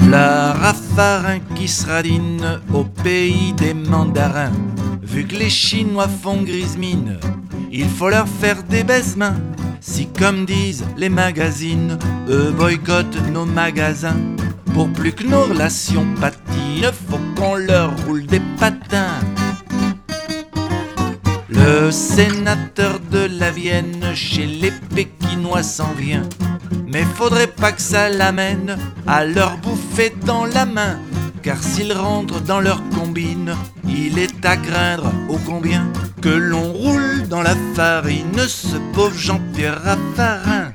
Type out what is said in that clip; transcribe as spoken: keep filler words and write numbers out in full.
La Raffarin qui se radine au pays des mandarins. Vu que les Chinois font grise mine, il faut leur faire des baise-mains. Si comme disent les magazines, eux boycottent nos magasins. Pour plus que nos relations patinent, faut qu'on leur roule des patins. Le sénateur de la Vienne chez les Pékinois s'en vient. Mais faudrait pas que ça l'amène à leur bouffer dans la main. Car s'ils rentrent dans leur combine, il est à craindre ô combien que l'on roule dans la farine ce pauvre Jean-Pierre Raffarin.